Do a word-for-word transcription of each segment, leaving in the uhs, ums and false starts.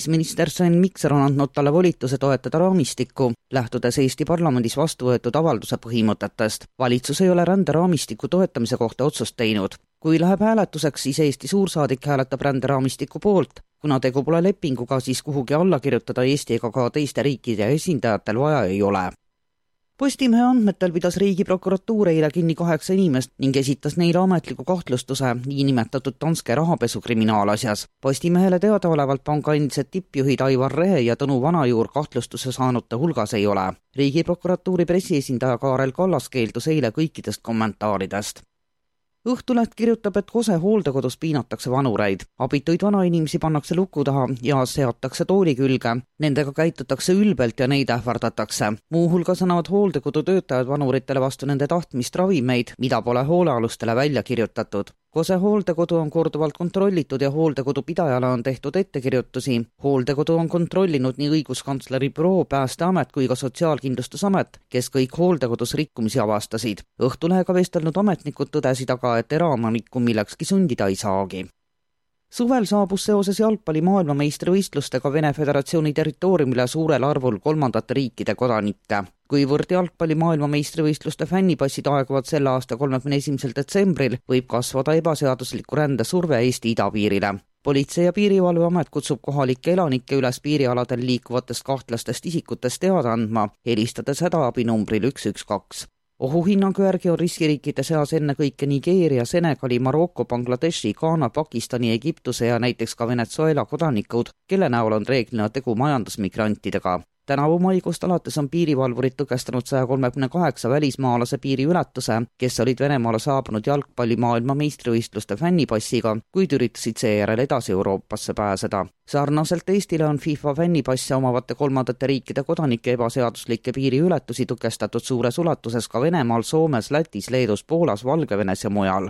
Minister Sven Mikser on andnud talle volituse toetada raamistikku, lähtudes Eesti parlamendis vastu võetud avalduse põhimõtetest. Valitsus ei ole ränderaamistiku toetamise kohta otsust teinud. Kui läheb hääletuseks, siis Eesti suursaadik hääletab ränderaamistiku poolt. Kuna tegu pole lepinguga, siis kuhugi alla kirjutada Eesti ega ka teiste riikide esindajatel vaja ei ole. Postimehe andmetel pidas Riigiprokuratuur eile kinni kaheksa inimest ning esitas neile ametliku kahtlustuse niinimetatud Danske rahapesu kriminaalasjas. Postimehele teadaolevalt panga endised tippjuhid Aivar Rehe ja Tõnu Vanajuur kahtlustuse saanute hulgas ei ole. Riigiprokuratuuri pressiesindaja Kaarel Kallas keeldus eile kõikidest kommentaaridest. Õhtuleht kirjutab, et Kose hooldekodus piinatakse vanureid. Abituid vanainimesi pannakse luku taha ja seatakse tooli külge. Nendega käitutakse ülbelt ja neid ähvardatakse. Muuhulgas annavad hooldekodu töötajad vanuritele vastu nende tahtmist ravimeid, mida pole hoolealustele välja kirjutatud. Kose hooldekodu on korduvalt kontrollitud ja hooldekodu pidajale on tehtud ettekirjutusi. Hooldekodu on kontrollinud nii õiguskantsleri büroo, Päästeamet kui ka Sotsiaalkindlustusamet, kes kõik hooldekodus rikkumisi avastasid. Õhtulehega vestelnud ametnikud tõdesid aga, et eraomanikku millekski sundida ei saagi. Suvel saabus seoses jalgpalli maailmameistrivõistlustega Vene Föderatsiooni territooriumile suurel arvul kolmandate riikide kodanikke. Kuivõrd jalgpalli maailmameistrivõistluste fännipassid aeguvad selle aasta kolmekümne esimesel detsembril, võib kasvada ebaseadusliku rände surve Eesti idapiirile. Politsei- ja piirivalveamet kutsub kohalikke elanikke üles piirialadel liikuvatest kahtlastest isikutest teada andma, helistades hädaabinumbril üks üks kaks. Ohuhinnangu järgi on riskiriikide seas ennekõike Nigeeria, Senegali, Maroko, Bangladeshi, Ghana, Pakistani, Egiptuse ja näiteks ka Venezuela kodanikud, kelle näol on reeglina tegu majandusmigrantidega. Tänavu maikuust alates on piirivalvurid tõkestanud saja kolmekümne kaheksa välismaalase piiriületuse, kes olid Venemaale saabunud jalgpalli maailma meistrivõistluste fännipassiga, kuid üritasid seejärel edasi Euroopasse pääseda. Sarnaselt Eestile on FIFA fännipasse omavate kolmandate riikide kodanike ebaseaduslikke piiriületusi tõkestatud suures ulatuses ka Venemaal, Soomes, Lätis, Leedus, Poolas, Valgevenes ja mujal.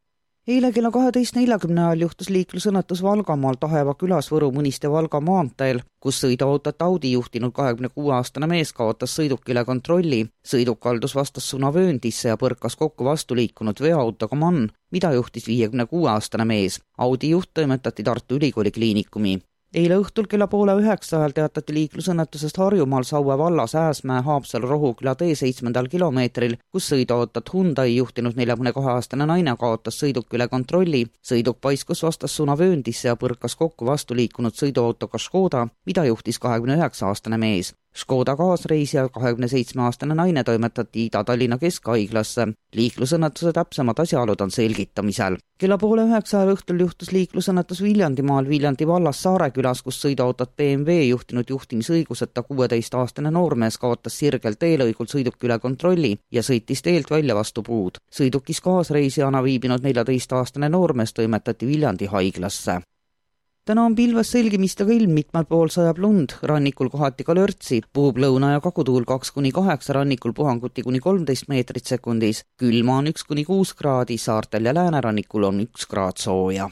Eile kella kaheteist neljakümne ajal juhtus liiklusõnnetus Valgamaal Taheva külas Võru Mõniste Valga maanteel, kus sõiduautot Audi juhtinud kahekümne kuue aastane mees kaotas sõidukile kontrolli. Sõiduk kaldus vastassuunavööndisse ja põrkas kokku vastu liikunud veoautoga mann, mida juhtis viiekümne kuue aastane mees. Audi juht toimetati Tartu Ülikooli kliinikumi. Eile õhtul kella poole üheksa ajal teatati liiklusõnnetusest Harjumaal Saue vallas Ääsmäe Haapsalu Rohuküla tee seitsmendal kilomeetril, kus sõiduautot Hyundai juhtinud neljakümne kahe aastane naine kaotas sõiduk üle kontrolli. Sõiduk paiskus vastassuunavööndisse ja põrkas kokku vastu liikunud sõiduautoga Škoda, mida juhtis kahekümne üheksa aastane mees. Škoda kaasreisija kahekümne seitsme aastane naine toimetati Ida-Tallinna Keskhaiglasse. Liiklusõnnetuse täpsemad asjaolud on selgitamisel. Kella poole üheksa ajal õhtul juhtus liiklusõnnetus Viljandimaal Viljandi vallas Saarekülas, kus sõiduautot B M W juhtinud juhtimisõiguseta kuueteist aastane noormees kaotas sirgel teelõigul sõiduki üle kontrolli ja sõitis teelt välja vastu puud. Sõidukis kaasreisijana viibinud neljateist aastane noormees toimetati Viljandi haiglasse. Täna on pilves selgimistega ilm, mitmel pool sajab lund, rannikul kohati ka lörtsi, puhub lõuna- ja kagutuul kaks kuni kaheksa, rannikul puhanguti kuni kolmteist meetrit sekundis, külma on üks kuni kuus kraadi, saartel ja läänerannikul on üks kraad sooja.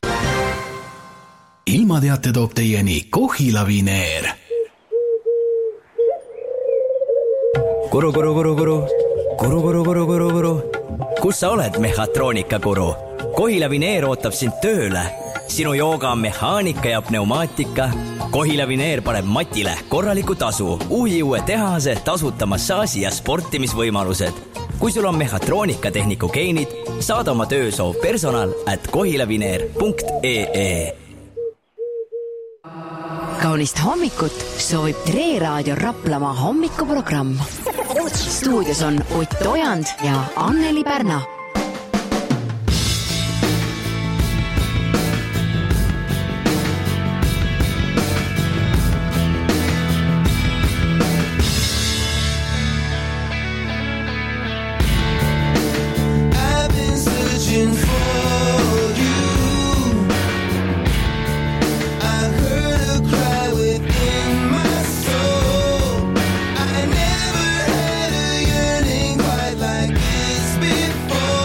Ilmateate toob teieni Kohila Vineer. Kuru, kuru, kuru, kuru, kuru, kuru, kuru, kuru, kuru. Kus sa oled, mehhatroonika kuru? Kohila Vineer ootab sind tööle. Sinu jooga on mehaanika ja pneumaatika. Kohila Vineer paneb Matile korraliku tasu, uhiuue tehase, tasuta massaaži ja sportimisvõimalused. Kui sul on mehhatroonikatehniku geenid, saada oma töösoov personal at kohilavineer punkt ee. Kaunist hommikut soovib Tre Raadio Raplamaa hommikuprogramm. Stuudios on Ott Ojand ja Anneli Pärna. Before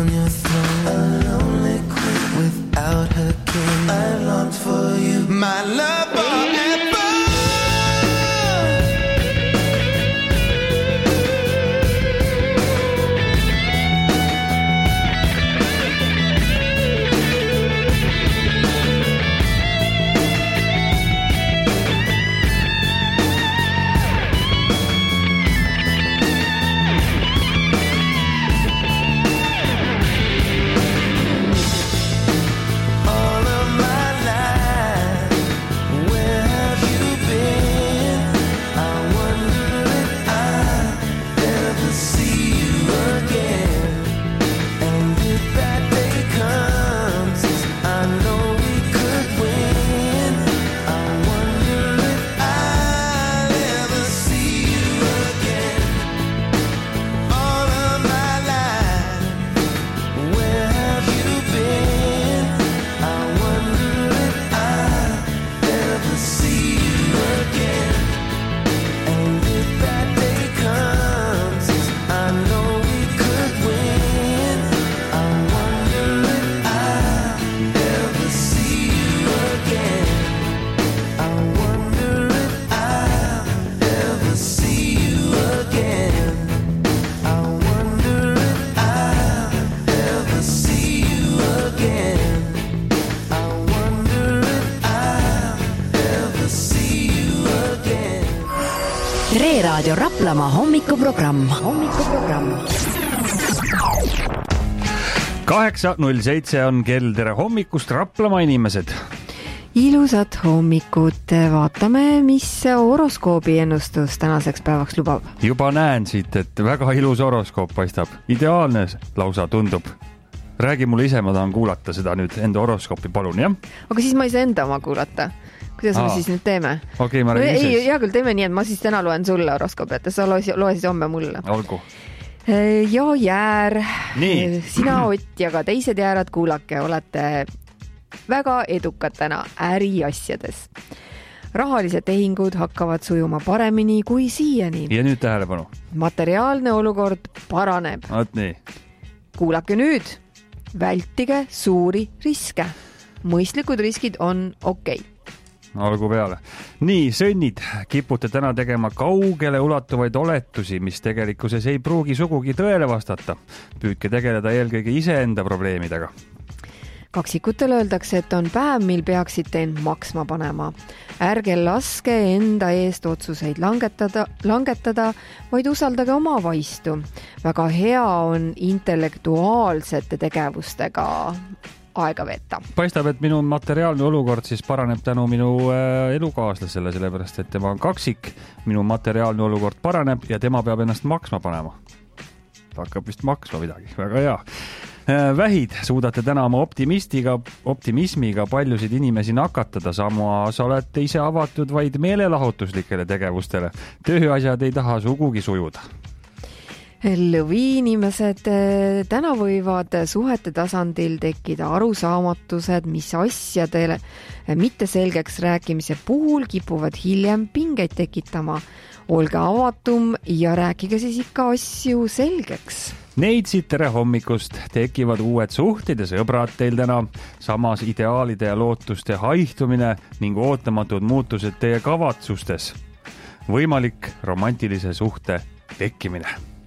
on your throne, a lonely queen without her king. I longed for you, my love forever. Tre Raadio Raplamaa hommikuprogramm. hommikuprogramm. kaheksa null seitse on kell, tere hommikust, Raplamaa inimesed. Ilusat hommikut, vaatame, mis horoskoobi ennustus tänaseks päevaks lubab. Juba näen siit, et väga ilus horoskoop paistab, ideaalne lausa tundub. Räägi mulle ise, ma tahan kuulata seda nüüd, enda horoskoopi, palun, jah? Aga siis ma ei saa enda oma kuulata. Kuidas Aa. me siis nüüd teeme? Okay, ma räägin ei, hea küll, teeme nii, et ma siis täna loen sulle horoskoopi, et sa loe, loe siis homme mulle. Olgu. Ja Jäär, nii. Sina Ott ja ka teised jäärad, kuulake, olete väga edukad täna äriasjades. Rahalised tehingud hakkavad sujuma paremini kui siiani. Ja nüüd tähelepanu. Materiaalne olukord paraneb. Oot nii. Kuulake nüüd, vältige suuri riske. Mõistlikud riskid on okei. Okay. Olgu peale. Nii, sõnnid, kipute täna tegema kaugele ulatuvaid oletusi, mis tegelikkuses ei pruugi sugugi tõele vastata. Püüdke tegeleda eelkõige iseenda probleemidega. Kaksikutel öeldakse, et on päev, mil peaksite end maksma panema. Ärge laske enda eest otsuseid langetada, langetada, vaid usaldage oma vaistu. Väga hea on intellektuaalsete tegevustega aega veeta. Paistab, et minu materiaalne olukord siis paraneb tänu minu äh, elukaaslasele, sellepärast, et tema on kaksik. Minu materiaalne olukord paraneb ja tema peab ennast maksma panema. Ta hakkab vist maksma midagi, väga hea. Äh, vähid, suudate täna oma optimistiga, optimismiga paljusid inimesi nakatada, samas olete ise avatud vaid meelelahutuslikele tegevustele. Tööasjad ei taha sugugi sujuda. Lõvi inimesed, täna võivad suhete tasandil tekkida arusaamatused, mis asjadele mitte selgeks rääkimise puhul kipuvad hiljem pingeid tekitama. Olge avatum ja rääkige siis ikka asju selgeks. Neidsid, tere hommikust, tekivad uued suhted ja sõbrad teil täna, samas ideaalide ja lootuste haihtumine ning ootamatud muutused teie kavatsustes. Võimalik romantilise suhte tekkimine.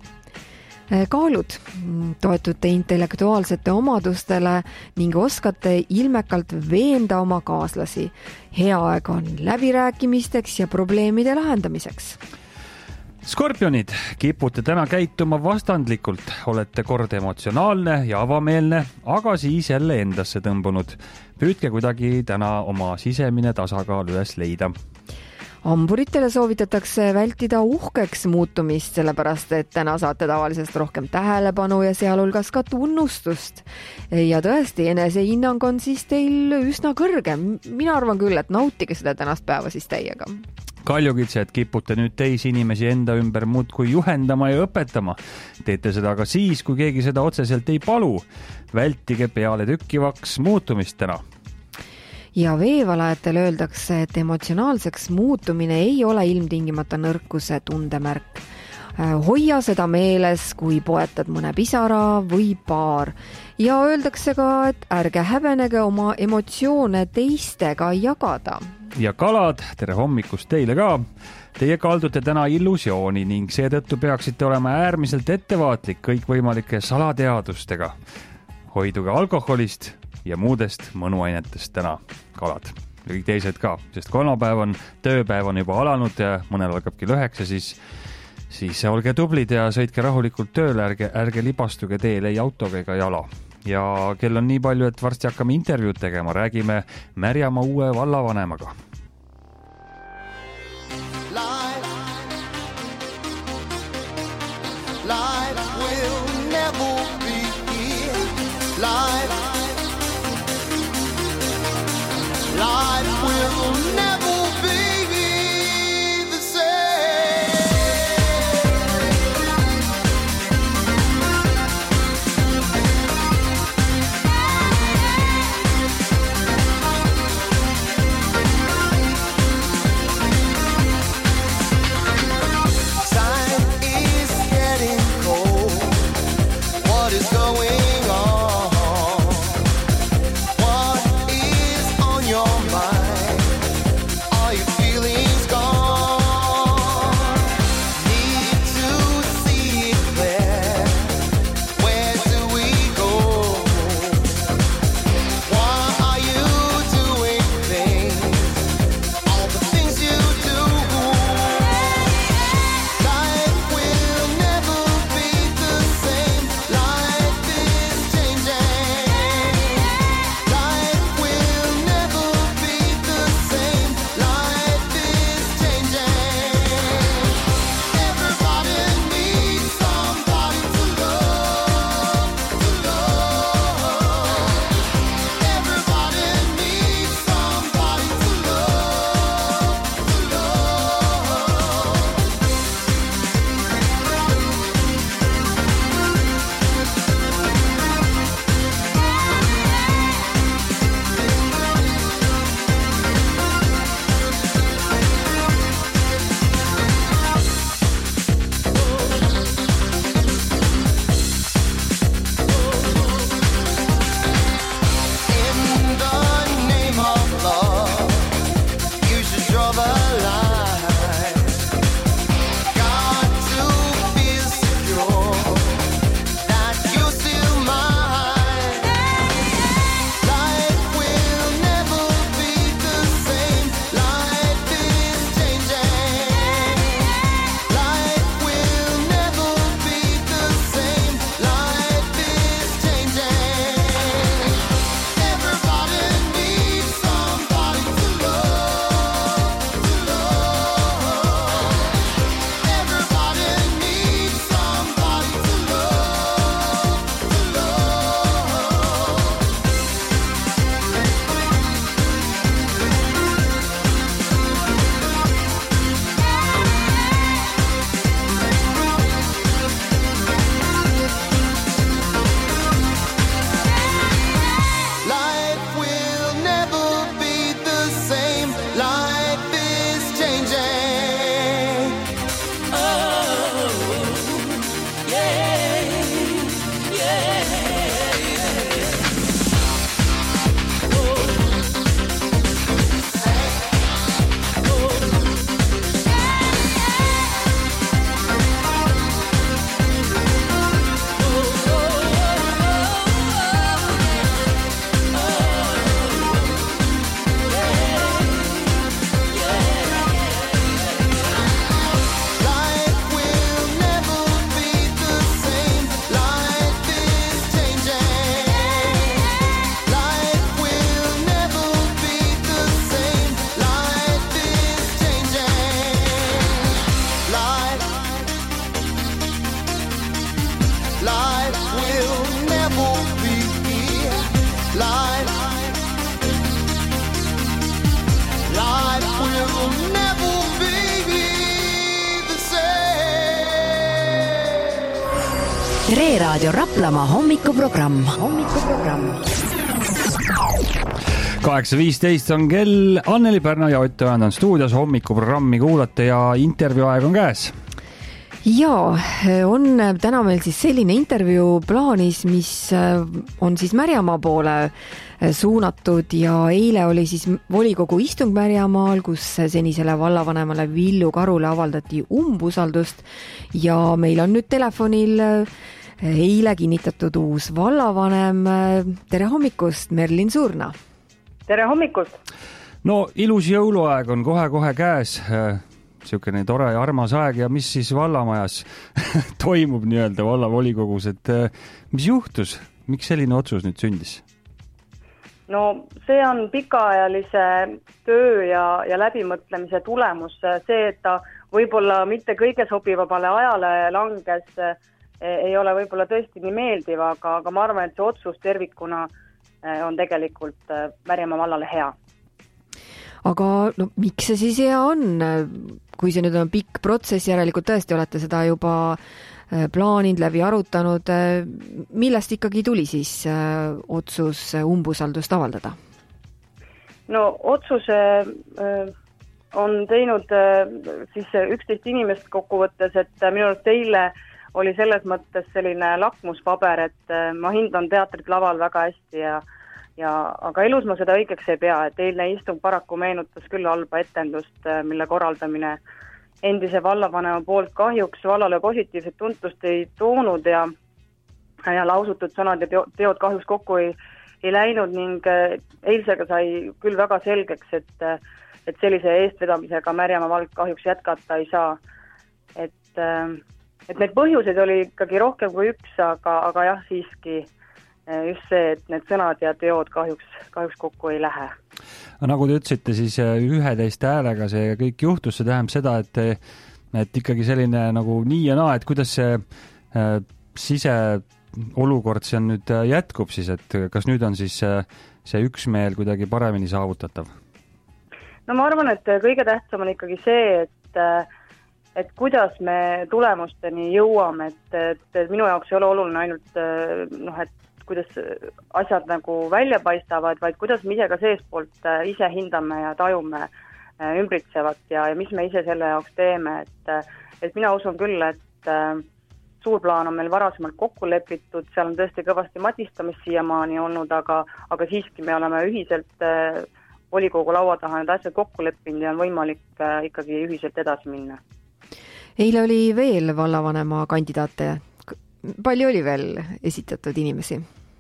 Kaalud, toetute intellektuaalsete omadustele ning oskate ilmekalt veenda oma kaaslasi. Hea aeg on läbirääkimisteks ja probleemide lahendamiseks. Skorpionid, kipute täna käituma vastandlikult, olete kord emotsionaalne ja avameelne, aga siis jälle endasse tõmbunud. Püüdke kuidagi täna oma sisemine tasakaal üles leida. Hamburitele soovitatakse vältida uhkeks muutumist, sellepärast et täna saate tavalisest rohkem tähelepanu ja sealhulgas ka tunnustust. Ja tõesti, enesehinnang on siis teil üsna kõrge. Mina arvan küll, et nautige seda tänast päeva siis teiega. Kaljukitsed, kipute nüüd teisi inimesi enda ümber muudkui juhendama ja õpetama. Teete seda ka siis, kui keegi seda otseselt ei palu. Vältige peale tükkivaks muutumist täna. Ja veevalajatel öeldakse, et emotsionaalseks muutumine ei ole ilmtingimata nõrkuse tundemärk. hoia seda meeles, kui poetad mõne pisara või paar. Ja öeldakse ka, et ärge häbenege oma emotsioone teistega jagada. Ja kalad, tere hommikust teile ka! Teie kaldute täna illusiooni ning seetõttu peaksite olema äärmiselt ettevaatlik kõikvõimalike salateadustega. Hoiduge alkoholist ja muudest mõnuainetest täna kalad. Ja kõik teised ka, sest kolmapäev on, tööpäev on juba alanud ja mõnel algab kell üheksa, siis, siis olge tublid ja sõitke rahulikult tööle, ärge, ärge libastuge teele ei autoga ega jala. Ja kell on nii palju, et varsti hakkame intervjuud tegema, räägime Märjamaa uue vallavanemaga. Life will never be here. Life, life will never be the same. Time is getting cold. What is going on? What is on your mind? Are your feelings gone? Need to see it clear. Where do we go? Why are you doing things? All the things you do. Life will never be the same. Life is changing. Life will never be the same. Life is changing. Everybody needs somebody to love, to love. Everybody needs somebody to love, to love. In the name of love, you should draw the line. Got to feel secure that you're still mine. Life will never be the same. Life is changing. Life will never be the same. Life is changing. Everybody needs somebody to love, to love. Everybody needs somebody to love, to love. Life will never be the same. Life is changing. Oh, yeah, yeah. Life will never be the same. Life is changing. Life will never be the same. Life is changing. Life, life will never be here. Life, life will never be the same. Tre Raadio Raplamaa hommikuprogramm. hommikuprogramm. kaheksa viisteist on kell, Anneli Pärna ja Ott Ojand on stuudios, hommikuprogrammi kuulate ja intervjuu aeg on käes. Ja, on täna meil siis selline intervjuu plaanis, mis on siis Märjamaa poole suunatud ja eile oli siis volikogu istung Märjamaal, kus senisele vallavanemale Villu Karule avaldati umbusaldust ja meil on nüüd telefonil eile kinnitatud uus vallavanem. Tere hommikust, Merlin Suurna! Tere hommikust! No ilus jõuluaeg on kohe-kohe käes. Siukene tore ja armas aeg ja mis siis vallamajas toimub nii-öelda vallavolikogus, et mis juhtus, miks selline otsus nüüd sündis? No see on pikaajalise töö ja, ja läbimõtlemise tulemus. See, et ta võib-olla mitte kõige sobivamale ajale langes, ei ole võib-olla tõesti nii meeldiv, aga, aga ma arvan, et see otsus tervikuna on tegelikult Märjamaa vallale hea. Aga no, miks see siis hea on? Kui see nüüd on pikk protsess, järelikult tõesti olete seda juba plaaninud, läbi arutanud. Millest ikkagi tuli siis otsus umbusaldust avaldada? No otsuse on teinud siis üksteist inimest kokkuvõttes, et minu arust eile oli selles mõttes selline lakmuspaber, et ma hindan teatrit laval väga hästi ja Ja, aga elus ma seda õigeks ei pea, et eilne istung paraku meenutas küll halba etendust, mille korraldamine endise vallavanema poolt kahjuks vallale positiivset tuntust ei toonud ja, ja lausutud sõnad ja teod kahjuks kokku ei, ei läinud ning eilsega sai küll väga selgeks, et, et sellise eestvedamisega Märjamaa vald kahjuks jätkata ei saa. Et, et need põhjuseid oli ikkagi rohkem kui üks, aga, aga jah, siiski just see, et need sõnad ja teod kahjuks, kahjuks kokku ei lähe. Nagu te ütlesite, siis üheteist häälega see kõik juhtus, see tähendab seda, et, et ikkagi selline nagu nii ja naa, et kuidas see äh, siseolukord see on nüüd jätkub siis, et kas nüüd on siis äh, see üksmeel kuidagi paremini saavutatav? No ma arvan, et kõige tähtsam on ikkagi see, et et kuidas me tulemusteni jõuame, et, et, et minu jaoks ei ole oluline ainult noh, et kuidas asjad nagu välja paistavad, vaid kuidas me ise ka seespoolt ise hindame ja tajume ümbritsevat ja, ja mis me ise selle jaoks teeme. Et, et mina usun küll, et suur plaan on meil varasemalt kokku lepitud, seal on tõesti kõvasti matistamist siiamaani olnud, aga, aga siiski me oleme ühiselt volikogu laua taha need asjad kokku leppinud ja on võimalik ikkagi ühiselt edasi minna. Eile oli veel vallavanema kandidaate. Palju oli veel esitatud inimesi?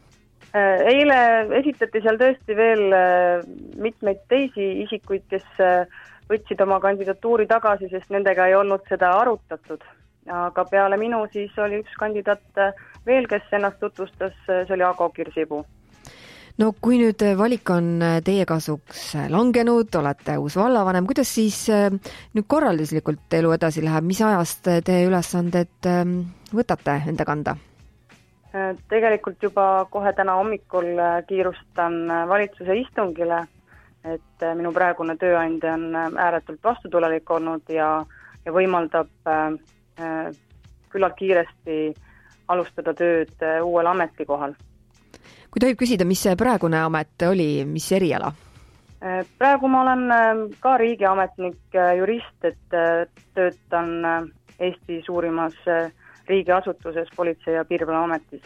Eile esitati seal tõesti veel mitmeid teisi isikuid, kes võtsid oma kandidatuuri tagasi, sest nendega ei olnud seda arutatud. Aga peale minu siis oli üks kandidaat veel, kes ennast tutvustas, see oli Ago Kirsipuu. No kui nüüd valik on teie kasuks langenud, olete uus vallavanem, kuidas siis nüüd korralduslikult elu edasi läheb? Mis ajast te ülesanded võtate enda kanda? Tegelikult juba kohe täna hommikul kiirustan valitsuse istungile, et minu praegune tööandja on ääretult vastutulelik olnud ja, ja võimaldab äh, küllalt kiiresti alustada tööd uuel ametikohal. Kui tohib küsida, mis see praegune amet oli, mis eriala? Praegu ma olen ka riigiametnik jurist, et töötan Eesti suurimas riigiasutuses politsei- ja piirivalveametis.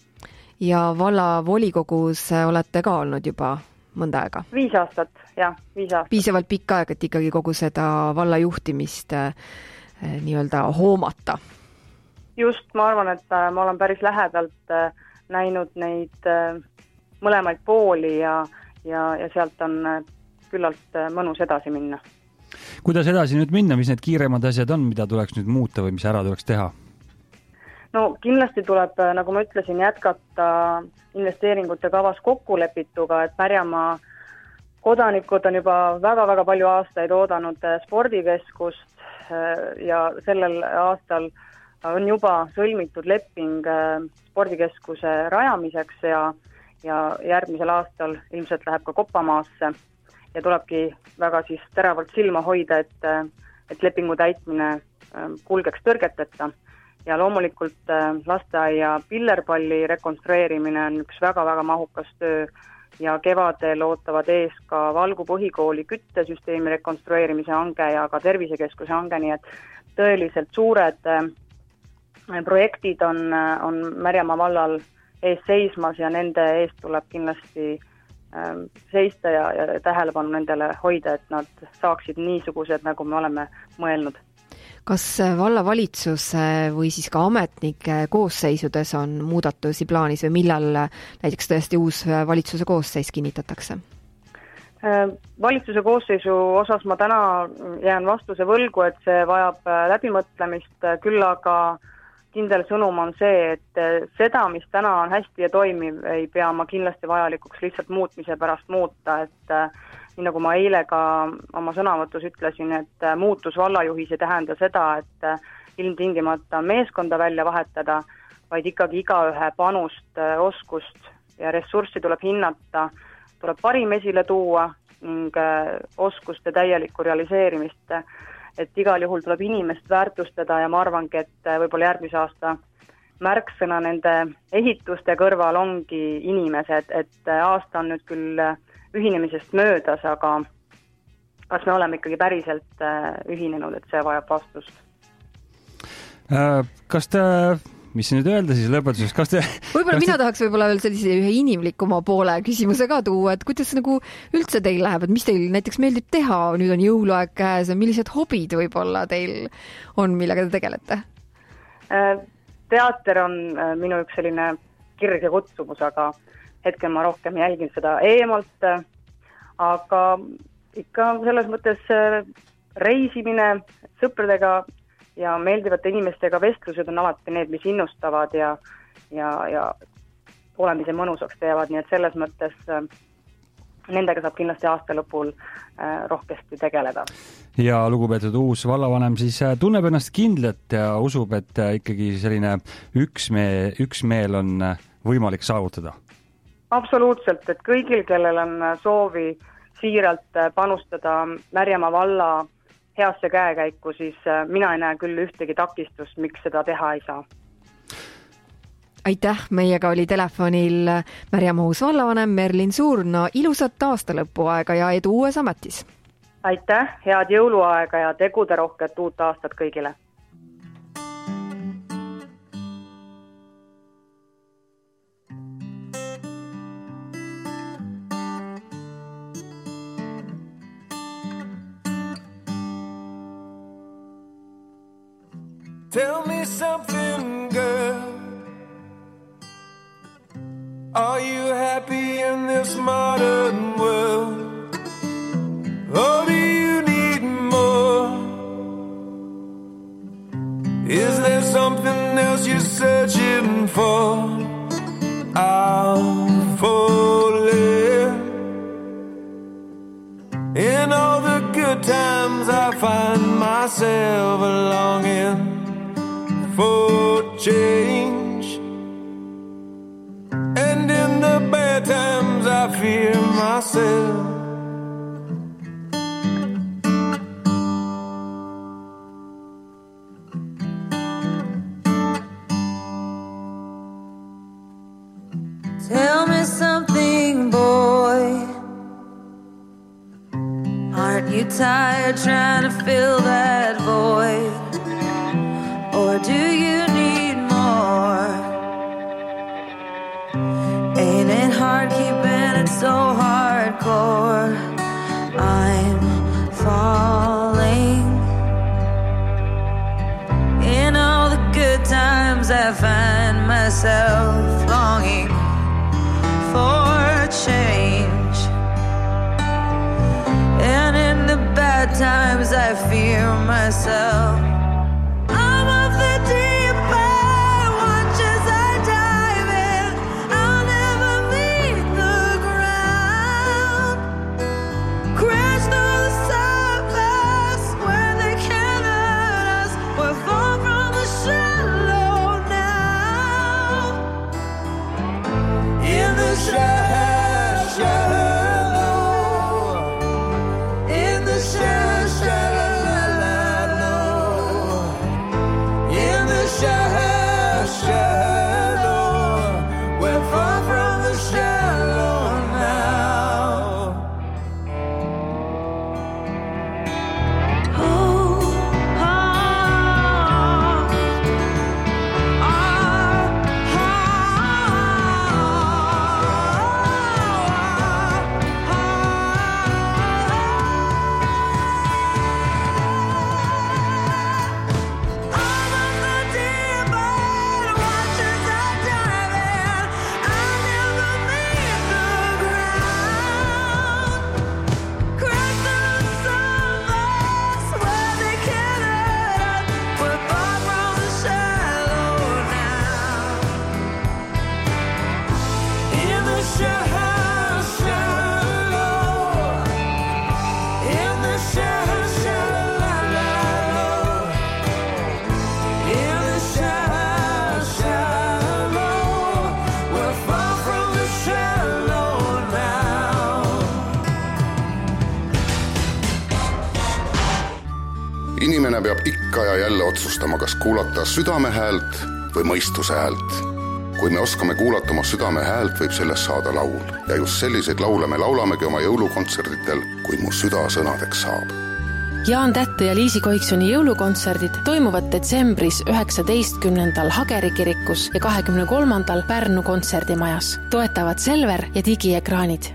Ja valla volikogus olete ka olnud juba mõnda aega? Viis aastat, jah, viis aastat. Piisavalt pikk aeg, et ikkagi kogu seda valla juhtimist nii-öelda hoomata? Just, ma arvan, et ma olen päris lähedalt näinud neid mõlemaid pooli ja, ja, ja sealt on küllalt mõnus edasi minna. Kuidas edasi nüüd minna, mis need kiiremad asjad on, mida tuleks nüüd muuta või mis ära tuleks teha? No kindlasti tuleb, nagu ma ütlesin, jätkata investeeringute kavas kokkulepituga, et Märjamaa kodanikud on juba väga-väga palju aastaid oodanud spordikeskust ja sellel aastal on juba sõlmitud leping spordikeskuse rajamiseks ja, ja järgmisel aastal ilmselt läheb ka Kopamaasse ja tulebki väga siis teravalt silma hoida, et, et lepingu täitmine kulgeks tõrgeteta. Ja loomulikult lasteaia pillerpalli rekonstrueerimine on üks väga-väga mahukas töö ja kevadel ootavad ees ka Valgu põhikooli küttesüsteemi rekonstrueerimise hange ja ka tervisekeskuse hange, nii et tõeliselt suured projektid on, on Märjamaa vallal ees seismas ja nende eest tuleb kindlasti seista ja, ja tähelepanu nendele hoida, et nad saaksid niisugused, nagu me oleme mõelnud. Kas vallavalitsus või siis ka ametnike koosseisudes on muudatusi plaanis või millal näiteks tõesti uus valitsuse koosseis kinnitatakse? Valitsuse koosseisu osas ma täna jään vastuse võlgu, et see vajab läbimõtlemist, küll aga kindel sõnum on see, et seda, mis täna on hästi ja toimiv, ei pea ma kindlasti vajalikuks lihtsalt muutmise pärast muuta, et nii nagu ma eile ka oma sõnavõtus ütlesin, et muutus vallajuhis ei tähenda seda, et ilmtingimata meeskonda välja vahetada, vaid ikkagi igaühe panust, oskust ja ressurssi tuleb hinnata, tuleb parim esile tuua ning oskuste täielikku realiseerimist, et igal juhul tuleb inimest väärtustada ja ma arvangi, et võib-olla järgmise aasta märksõna nende ehituste kõrval ongi inimesed, et aasta on nüüd küll ühinemisest möödas, aga kas me oleme ikkagi päriselt ühinenud, et see vajab vastust? Kas te, mis nüüd öelda siis lõpetuses, kas te... Võib-olla kas mina te... tahaks võib-olla veel sellise ühe inimlikuma poole küsimuse ka tuua, et kuidas nagu üldse teil läheb, et mis teil näiteks meeldib teha, nüüd on jõuluaeg käes ja millised hobid võib-olla teil on, millega te tegelete? Teater on minu üks selline kirg ja kutsumus, aga hetkel ma rohkem jälgin seda eemalt, aga ikka selles mõttes reisimine sõpradega ja meeldivate inimestega vestlused on alati need, mis innustavad ja, ja, ja olemise mõnusaks teevad, nii et selles mõttes nendega saab kindlasti aasta lõpul rohkesti tegeleda. Ja lugupeetud uus vallavanem siis tunneb ennast kindlalt ja usub, et ikkagi selline üksmeel, üksmeel on võimalik saavutada. Absoluutselt, et kõigil, kellel on soovi siiralt panustada Märjamaa valla heasse käekäiku, siis mina ei näe küll ühtegi takistust, miks seda teha ei saa. Aitäh, meiega oli telefonil Märjamaa uus vallavanem Merlin Suurno, ilusat aastalõpuaega ja edu uues ametis. Aitäh, head jõuluaega ja tegude rohket uut aastat kõigile. Tell me something, girl. Are you happy in this modern world? Or do you need more? Is there something else you're searching for? I'm falling. In all the good times I find myself longing for change, and in the bad times I fear myself. Tell me something, boy. Aren't you tired trying to fill that void? Or do you need more? Ain't it hard keeping it so hardcore? I'm falling. In all the good times I find myself longing for change, and in the bad times I fear myself. In the shadow, shadow, la, la, la, no. inimene peab ikka ja jälle otsustama, kas kuulata südame häält või mõistuse häält. Kui me oskame kuulata oma südame häält, võib sellest saada laul. Ja just selliseid laule me laulamegi oma jõulukontserditel, kui mu süda sõnadeks saab. Jaan Tätte ja Liisi Koiksoni jõulukontserdid toimuvad detsembris üheksateistkümnendal Hageri kirikus ja kahekümne kolmandal Pärnu kontserdimajas. Toetavad Selver ja digiekraanid.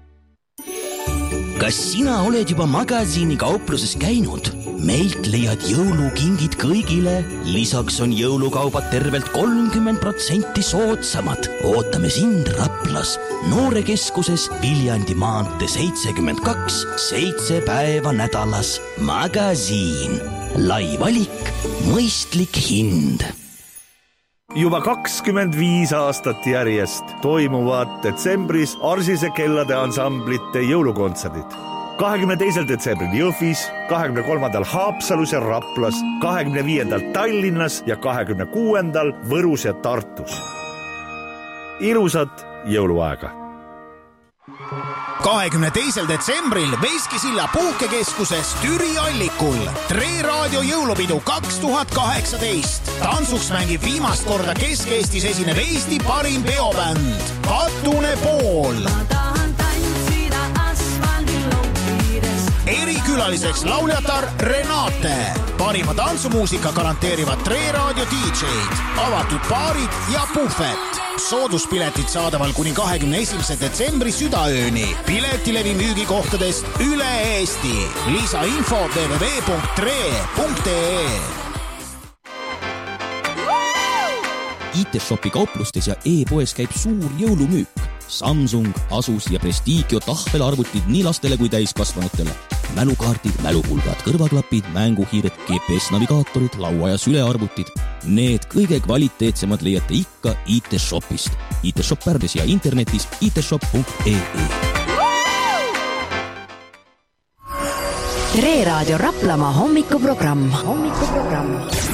Kas sina oled juba magasiini kaupluses käinud? Meilt leiad jõulukingid kõigile. Lisaks on jõulukaubad tervelt kolmkümmend protsenti soodsamad. Ootame sind Raplas, Noorekeskuses, Viljandi maantee seitsekümmend kaks, seitse päeva nädalas. Magasiin. Lai valik, mõistlik hind. Juba kakskümmend viis aastat järjest toimuvad detsembris Arsise kellade ansamblite jõulukontserdid. kahekümne teisel detsembril Jõhvis, kahekümne kolmandal Haapsalus ja Raplas, kahekümne viiendal Tallinnas ja kahekümne kuuendal Võrus ja Tartus. Ilusat jõuluaega! kahekümne teisel detsembril Veskisilla puhkekeskuses Türi Allikul Tre Raadio jõulupidu kaks tuhat kaheksateist. Tantsuks mängib viimast korda Kesk-Eestis esinev Eesti parim peobänd Katune Pool. Erikülaliseks lauljatar Renate. Parima tantsumuusika garanteerivad Tre Raadio D J-d, avatud baarid ja puhvet. Sooduspiletid saadaval kuni kahekümne esimese detsembri südaööni. Piletilevi müügikohtadest üle Eesti. Lisainfo w w w punkt tre punkt e e. I T-shopi kauplustes ja e-poes käib suur jõulumüük. Samsung, Asus ja Prestigio tahvelarvutid nii lastele kui täiskasvanutele. Mälukaardid, mälupulgad, kõrvaklapid, mänguhiired, G P S-navigaatorid, laua- ja sülearvutid. Need kõige kvaliteetsemad leiate ikka I T-shopist. I T-shop Pärdis ja internetis i t shop punkt e e. Tre Raadio Raplamaa hommikuprogramm. Hommikuprogramm.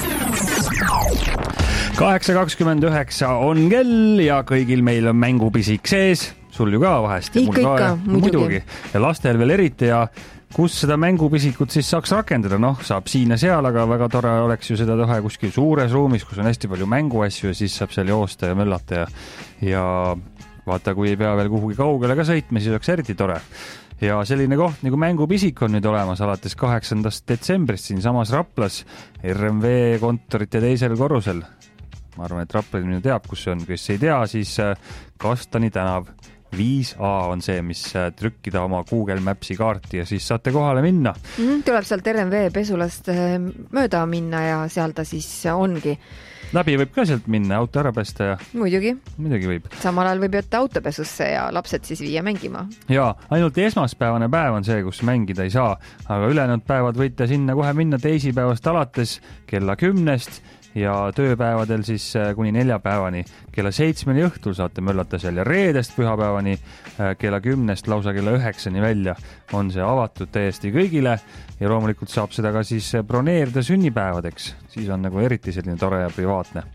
kaheksa kakskümmend üheksa on kell ja kõigil meil on mängupisik sees. Sul ju ka vahest. Ikka, ikka, muidugi. Ja lastel veel eriti ja kus seda mängupisikut siis saaks rakendada? Noh, saab siin ja seal, aga väga tore oleks ju seda teha kuskil suures ruumis, kus on hästi palju mänguasju ja siis saab seal joosta ja möllata ja, ja vaata, kui ei pea veel kuhugi kaugele ka sõitma, siis oleks eriti tore. Ja selline koht nagu mängupisik on nüüd olemas alates kaheksandast detsembrist siin samas Raplas R M V kontorite teisel korrusel. Ma arvan, et Rapla teab, kus see on. Kes ei tea, siis Kastani tänav viis A on see, mis trükkida oma Google Mapsi kaarti ja siis saate kohale minna. Mm, tuleb sealt R M V pesulast mööda minna ja seal ta siis ongi. Läbi võib ka sealt minna, auto ära pesta ja... Muidugi. Muidugi võib. Samal ajal võib jätta autopesusse ja lapsed siis viia mängima. Jaa, ainult esmaspäevane päev on see, kus mängida ei saa, aga ülejäänud päevad võite sinna kohe minna teisipäevast alates kella kümnest ja tööpäevadel siis kuni neljapäevani kella seitsmeni õhtul saate möllata seal ja reedest pühapäevani kella kümnest lausa kella üheksani välja on see avatud täiesti kõigile ja loomulikult saab seda ka siis broneerida sünnipäevadeks. Siis on nagu eriti selline tore ja privaatne.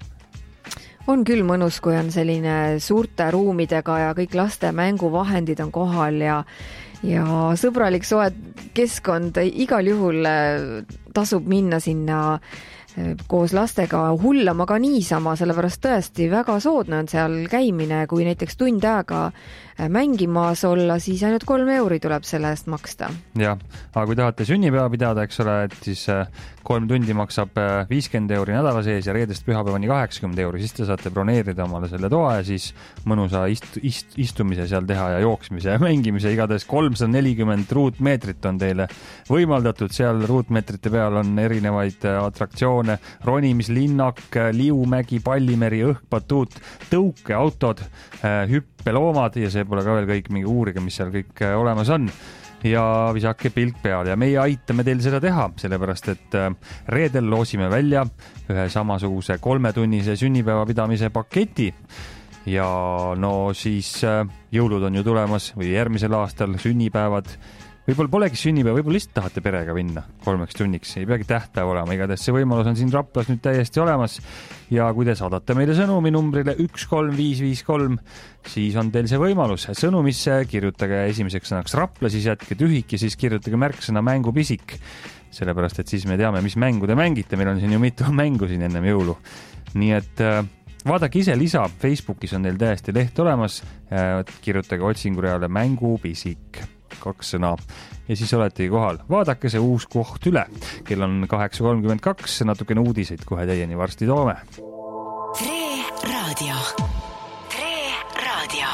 On küll mõnus, kui on selline suurte ruumidega ja kõik laste mänguvahendid on kohal ja ja sõbralik soe keskkond. Igal juhul tasub minna sinna koos lastega hullama ka niisama, sellepärast tõesti väga soodne on seal käimine, kui näiteks tund aega mängimas olla, siis ainult kolm euri tuleb selle eest maksta. Ja, aga kui tahate sünnipäeva pidada, eks ole, et siis kolm tundi maksab viiskümmend euri nädala sees ja reedest pühapäevani kaheksakümmend euri, siis te saate broneerida omale selle toa ja siis mõnusa ist, ist, istumise seal teha ja jooksmise ja mängimise. Igatahes kolmsada nelikümmend ruutmeetrit on teile võimaldatud, seal ruutmeetrite peal on erinevaid atraktsioone, ronimislinnak, Liumägi, Pallimeri, õhkbatuut, tõukeautod, hüppeloomad ja see pole ka veel kõik mingi uuriga, mis seal kõik olemas on. Ja visake pilk peal ja meie aitame teil seda teha, sellepärast et reedel loosime välja ühe samasuguse kolmetunnise sünnipäeva pidamise paketi ja no siis jõulud on ju tulemas või järgmisel aastal sünnipäevad. Võib-olla polegi sünnipäev, võib-olla lihtsalt tahate perega minna kolmeks tunniks, ei peagi tähtpäev olema, igatahes see võimalus on siin Raplas nüüd täiesti olemas ja kui te saadate meile sõnumi numbrile üks kolm viis viis kolm, siis on teil see võimalus. Sõnumisse kirjutage esimeseks sõnaks Rapla, siis jätke tühik ja siis kirjutage märksõna mängupisik. sellepärast, et siis me teame, mis mängu te mängite, meil on siin ju mitu mängu siin ennem jõulu. Nii et vaadake ise lisa, Facebookis on teil täiesti leht olemas, kirjutage otsingureale mängupisik, kaks sõna ja siis oletegi kohal. Vaadake see uus koht üle, kell on kaheksa kolmkümmend kaks, natukene uudiseid kohe teieni varsti toome. Tre Raadio. Tre Raadio.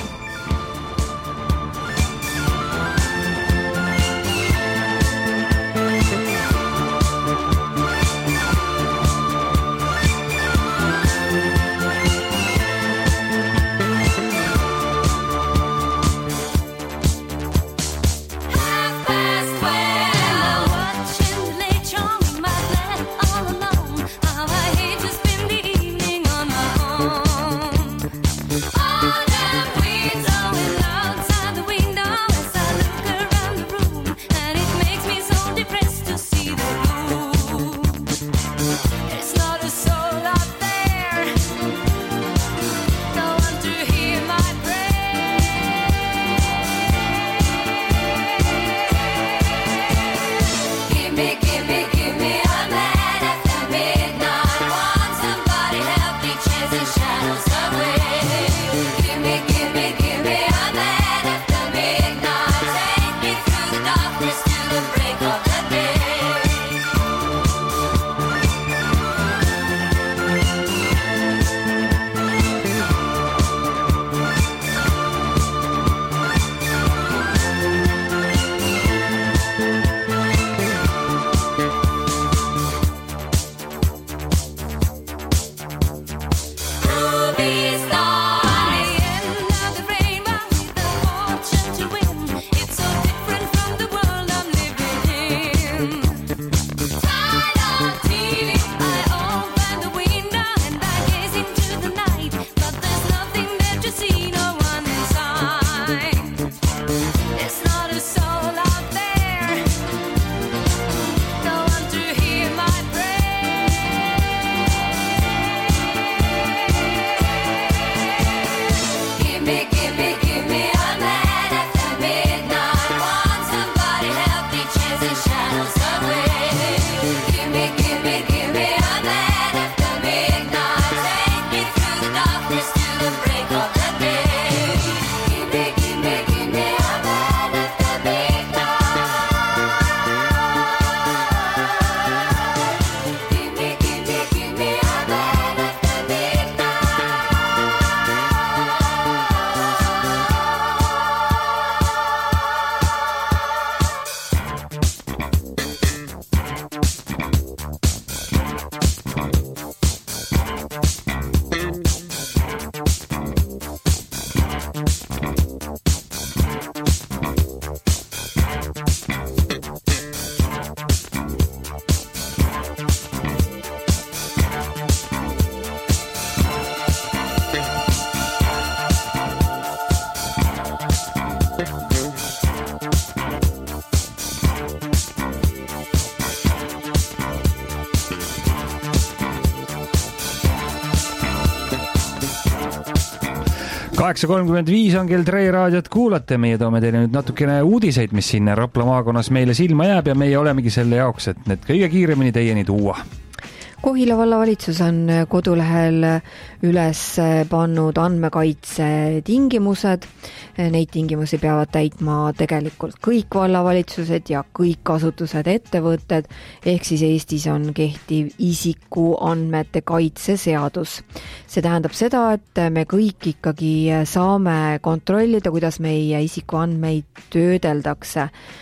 kaheksa kolmkümmend viis on kell Tre Raadiot kuulate, meie toome teile nüüd natukene uudiseid, mis siin Rapla maakonnas meile silma jääb ja meie olemegi selle jaoks, et need kõige kiiremini teieni tuua. Kohila vallavalitsus on kodulehel üles pannud andmekaitse tingimused. Neid tingimusi peavad täitma tegelikult kõik vallavalitsused ja kõik asutused, ettevõtted, ehk siis Eestis on kehtiv isiku andmete kaitse seadus. See tähendab seda, et me kõik ikkagi saame kontrollida, kuidas meie isiku andmeid töödeldakse.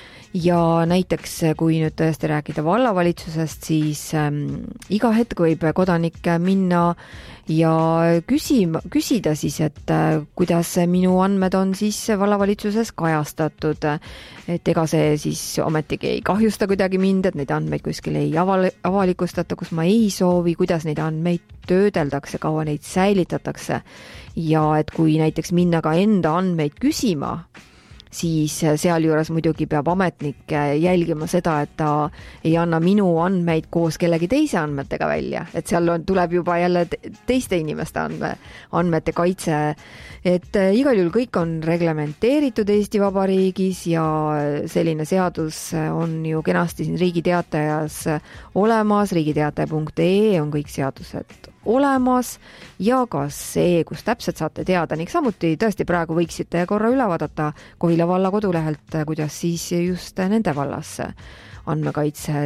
Ja näiteks, kui nüüd tõesti rääkida vallavalitsusest, siis ähm, iga hetk võib kodanik minna ja küsima, küsida siis, et äh, kuidas minu andmed on siis vallavalitsuses kajastatud. Et ega see siis ometigi ei kahjusta kuidagi mind, et neid andmeid kuskil ei aval- avalikustata, kus ma ei soovi, kuidas neid andmeid töödeldakse, kaua neid säilitatakse. Ja et kui näiteks minna ka enda andmeid küsima, siis sealjuures muidugi peab ametnik jälgima seda, et ta ei anna minu andmeid koos kellegi teise andmetega välja, et seal on, tuleb juba jälle teiste inimeste andme, andmete kaitse, et igal juhul kõik on reglementeeritud Eesti Vabariigis ja selline seadus on ju kenasti siin Riigi Teatajas olemas, riigiteataja punkt ee on kõik seadused olemas ja ka see, kus täpselt saate teada ning samuti tõesti praegu võiksite korra üle vaadata Kohila valla kodulehelt, kuidas siis just nende vallas andmekaitse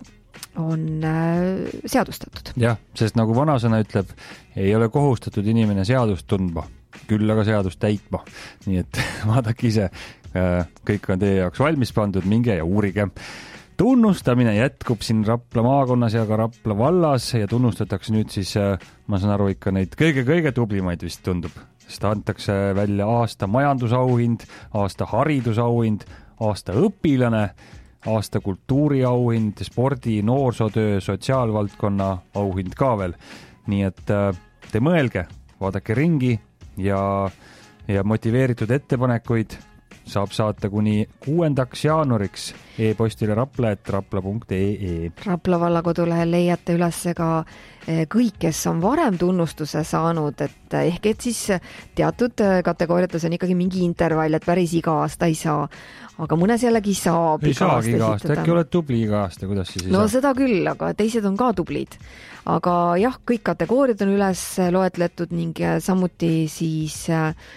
on seadustatud. Jah, sest nagu vanasõna ütleb, ei ole kohustatud inimene seadust tundma, küll aga seadust täitma. Nii et vaadake ise, kõik on teie jaoks valmis pandud, minge ja uurige. Tunnustamine jätkub siin Rapla maakonnas ja ka Rapla vallas ja tunnustatakse nüüd siis, ma saan aru, ikka neid kõige-kõige tublimaid vist tundub. Sest antakse välja aasta majandusauhind, aasta haridusauhind, aasta õpilane, aasta kultuuriauhind, spordi, noorsootöö, sotsiaalvaldkonna auhind ka veel. Nii et te mõelge, vaadake ringi ja, ja motiveeritud ettepanekuid saab saata kuni kuuendaks jaanuariks e-postile rapla et rapla punkt ee. Rapla valla kodulehel leiate üles ka kõik, kes on varem tunnustuse saanud, et ehk et siis teatud kategooriates on ikkagi mingi intervall, et päris iga aasta ei saa. Aga mõnes jällegi saab ei iga saagi iga aasta, äkki oled tubli iga aasta, kuidas siis ei no, saa? No seda küll, aga teised on ka tublid. Aga jah, kõik kategooriad on üles loetletud ning samuti siis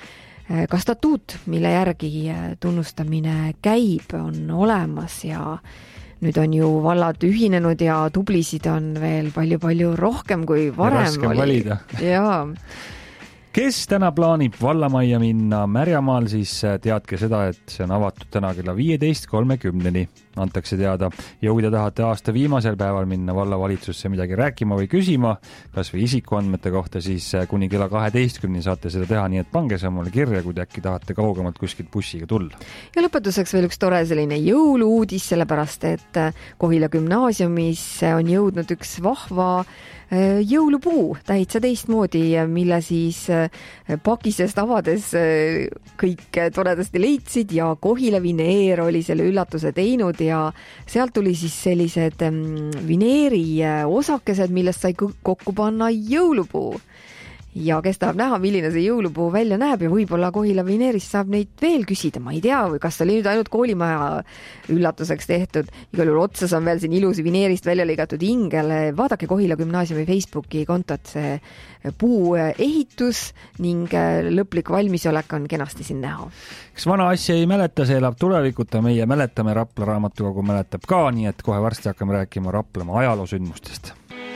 ka statuut, mille järgi tunnustamine käib, on olemas ja nüüd on ju vallad ühinenud ja tublisid on veel palju-palju rohkem kui varem ja raskem oli. Valida. Jaa. Kes täna plaanib Vallamajja minna Märjamaal, siis teadke seda, et see on avatud täna kella viieteist kolmekümneni. Antakse teada, ja kui te tahate aasta viimasel päeval minna vallavalitsusse midagi rääkima või küsima, kas või isikuandmete kohta, siis kuni kella kaheteistkümneni saate seda teha, nii et pange see mulle kirja, kui te äkki tahate kaugemalt kuskilt bussiga tulla. Ja lõpetuseks veel üks tore selline jõuluudis, sellepärast et Kohila gümnaasiumis on jõudnud üks vahva jõulupuu täitsa teistmoodi, mille siis pakisest avades kõik toredasti leidsid ja Kohila vineer oli selle üllatuse teinud ja sealt tuli siis sellised vineeri osakesed, millest sai kokku panna jõulupuu. Ja kes tahab näha, milline see jõulupuu välja näeb ja võib-olla Kohila vineerist saab neid veel küsida, ma ei tea, või kas oli nüüd ainult koolimaja üllatuseks tehtud. Igal juhul otsas on veel siin ilusi vineerist välja lõigatud ingel. Vaadake Kohila gümnaasiumi Facebooki kontot, see puu ehitus ning lõplik valmisolek on kenasti siin näha. Kes vana asja ei mäleta, see elab tulevikuta, meie mäletame, Rapla raamatukogu mäletab ka, nii et kohe varsti hakkame rääkima Raplamaa ajaloosündmustest.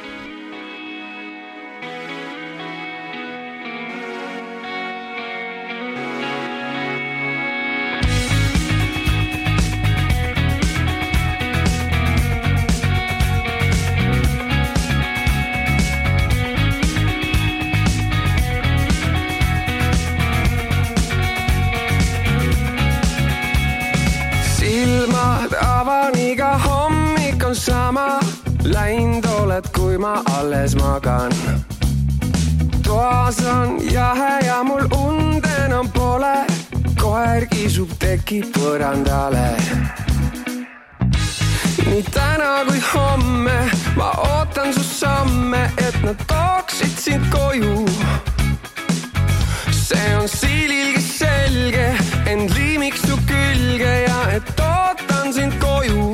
Sama läind oled, kui ma alles magan. Toas on jahe ja mul und enam pole. Koer kisub tekib põrandale. Nii täna kui homme ma ootan su samme, et nad tooksid sind koju. See on siililgi selge, end liimiks su külge ja et ootan sind koju.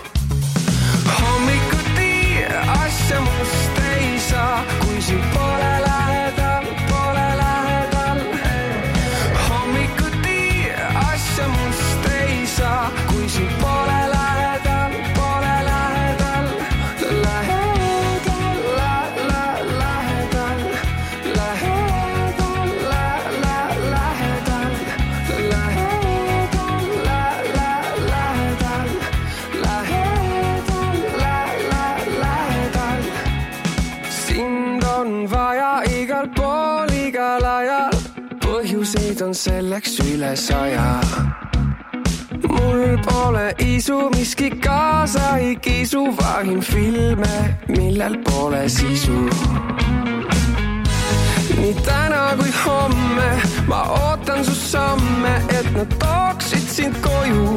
Asja must ei saa, kui sind pole lähedal, pole lähedal. Hommikuti asja must ei saa, kui sind pole lähedal, pole lähedal. Lähedal, la, la, lähedal, lähedal, la, la, lähedal, lähedal, la, la, lähedal, lähedal. Sind on vaja igal pool, igal ajal. Põhjuseid on selleks üle saja. Mul pole isu, miski kaasa ei kisu. Vahin filme, millel pole sisu. Nii täna kui homme ma ootan su samme, et nad tooks toosid sind koju.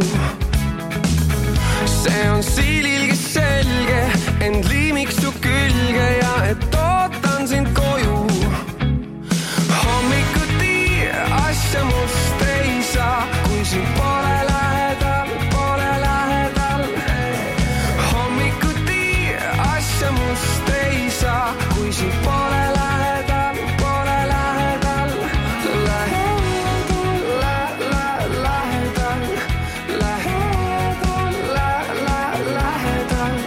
See on siililgi selge, end liimiks su külge ja et ootan sind koju. Hommikuti asja must ei saa, kui sind pole lähedal, pole lähedal. Hommikuti asja must ei saa, kui sind pole lähedal, pole lähedal. Lähedal, lähedal, lähedal, lähedal, lähedal, lähedal,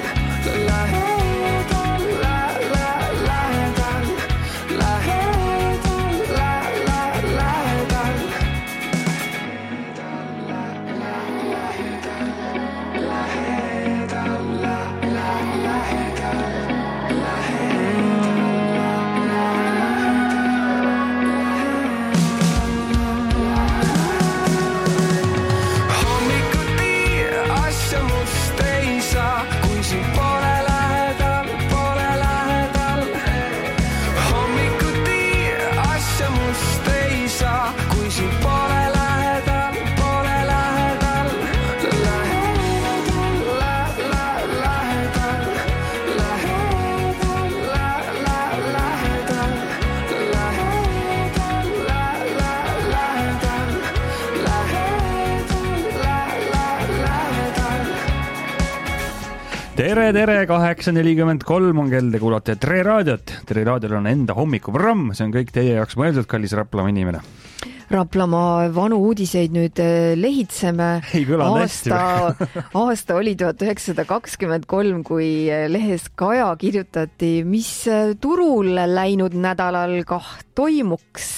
tere, tere, kaheksa nelikümmend kolm on kell, te kuulate Tre raadiot. Tre raadiol on enda hommikuprogramm, see on kõik teie jaoks mõeldud, kallis Raplamaa inimene. Raplamaa vanu uudiseid nüüd lehitseme. Ei kõlanud aasta, aasta oli tuhat üheksasada kakskümmend kolm, kui lehes Kaja kirjutati, mis turul läinud nädalal kah toimuks.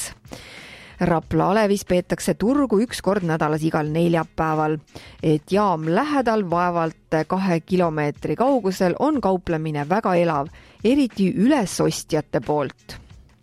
Rapla Alevis peetakse turgu üks kord nädalas igal neljapäeval, et jaam lähedal vaevalt kahe kilomeetri kaugusel on kauplemine väga elav, eriti ülesostjate poolt.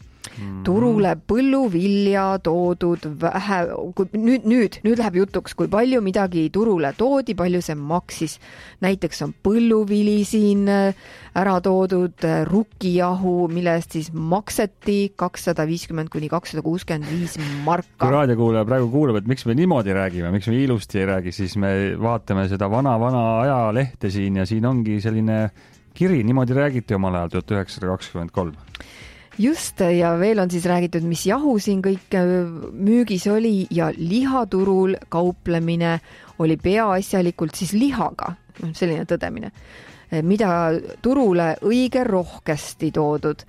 Turule põlluvilja toodud vähe, nüüd, nüüd, nüüd läheb jutuks, kui palju midagi turule toodi, palju see maksis. Näiteks on põlluvili siin ära toodud, rukijahu, millest siis makseti kakssada viiskümmend kuni kakssada kuuskümmend viis marka. Kui raadiokuulaja praegu kuulab, et miks me niimoodi räägime, miks me ilusti ei räägi, siis me vaatame seda vana-vana ajalehte siin ja siin ongi selline kiri, niimoodi räägiti omal ajal tuhat üheksasada kakskümmend kolm. Just, ja veel on siis räägitud, mis jahu siin kõik müügis oli ja lihaturul kauplemine oli peaasjalikult siis lihaga, selline tõdemine, mida turule õige rohkesti toodud.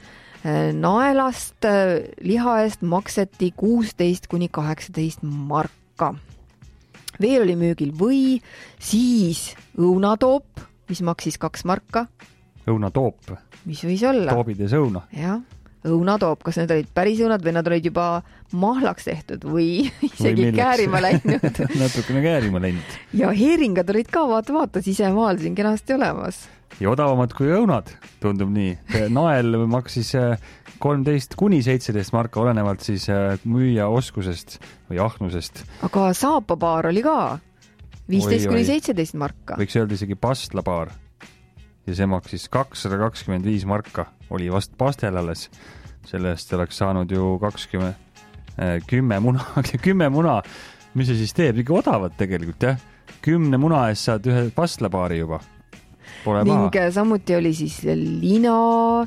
Naelast liha eest makseti kuusteist kuni kaheksateist marka. Veel oli müügil või, siis õunatoop, mis maksis kaks marka. Õunatoop? Mis võis olla? Toobides õuna? Jah. Õunatoop, kas need olid päris õunad või nad olid juba mahlaks tehtud või isegi või käärima läinud? Natukene käärima läinud. Ja heeringad olid ka, vaata, vaata, sisemaal siin kenasti olemas. Ja odavamad kui õunad, tundub nii. Nael maksis kolmteist kuni seitseteist marka, olenevalt siis müüja oskusest või ahnusest. Aga saapapaar oli ka viisteist kuni seitseteist marka. Võiks öelda isegi pastlapaar. Ja see maksis kakssada kakskümmend viis marka, oli vast pastel alles. Sellest oleks saanud ju kakskümmend, kümme muna, kümme muna, mis see siis teeb? Ikka odavad tegelikult, jah. Kümne muna eest saad ühe pastlapaari juba. Pole Ning maha. Samuti oli siis lina,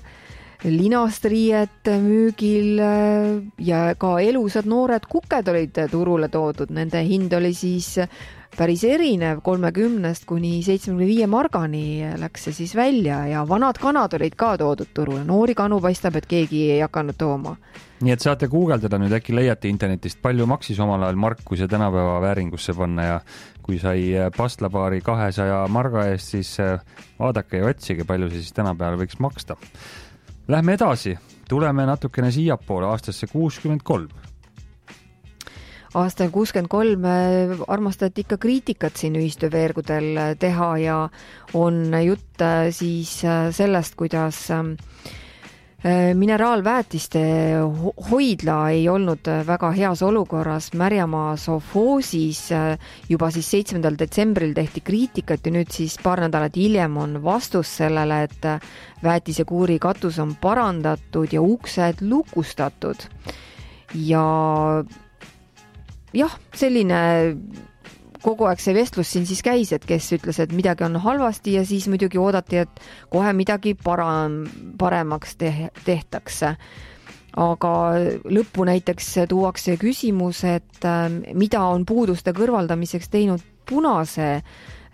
linast riiet müügil ja ka elusad noored kuked olid turule toodud. Nende hind oli siis päris erinev, kolmekümnest kuni seitsmekümne viie margani läks see siis välja ja vanad kanad olid ka toodud turule. Noori kanu paistab, et keegi ei hakanud tooma. Nii et saate guugeldada nüüd, äkki leiate internetist, palju maksis omal ajal mark, kui see tänapäeva vääringusse panna ja kui sai pastlapaari kahesaja marga eest, siis vaadake ja otsige, palju see siis tänapäeval võiks maksta. Lähme edasi, tuleme natukene siiapoole aastasse kuuskümmend kolm. Aastal kuuskümmend kolm armastati ikka kriitikat siin ühistööveergudel teha ja on jutt siis sellest, kuidas mineraalväetiste hoidla ei olnud väga heas olukorras. Märjamaa sofoosis juba siis seitsmendal detsembril tehti kriitikat ja nüüd siis paar nädalat hiljem on vastus sellele, et väetisekuuri katus on parandatud ja uksed lukustatud. Ja jah, selline kogu aeg see vestlus siin siis käis, et kes ütles, et midagi on halvasti ja siis muidugi oodati, et kohe midagi parem, paremaks te- tehtakse. Aga lõppu näiteks tuuakse küsimus, et mida on puuduste kõrvaldamiseks teinud punase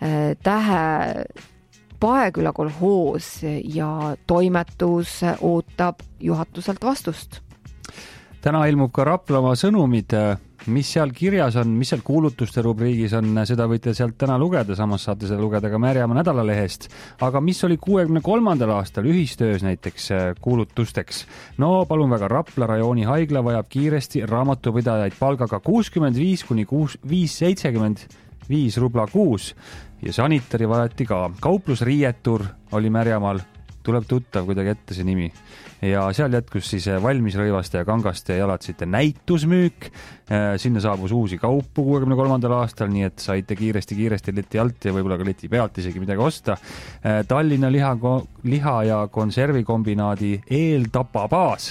tähe Paeküla kolhoos ja toimetus ootab juhatuselt vastust. Täna ilmub ka Raplamaa sõnumid, mis seal kirjas on, mis seal kuulutuste rubriigis on, seda võite sealt täna lugeda, samas saate seda lugeda ka Märjamaa nädalalehest. Aga mis oli kuuekümne kolmandal aastal ühistöös näiteks kuulutusteks? No palun väga, Rapla rajooni haigla vajab kiiresti raamatupidajaid palgaga kuuskümmend viis kuni viis seitsekümmend viis rubla kuus ja sanitari vajati ka. Kauplusriietur oli Märjamaal, tuleb tuttav kuidagi ette see nimi. Ja seal jätkus siis valmisrõivaste ja kangaste ja jalatsite näitusmüük. Sinna saabus uusi kaupu kuuekümne kolmandal aastal, nii et saite kiiresti-kiiresti leti alt ja võib-olla ka leti pealt isegi midagi osta. Tallinna liha, liha ja konservikombinaadi eeltapabaas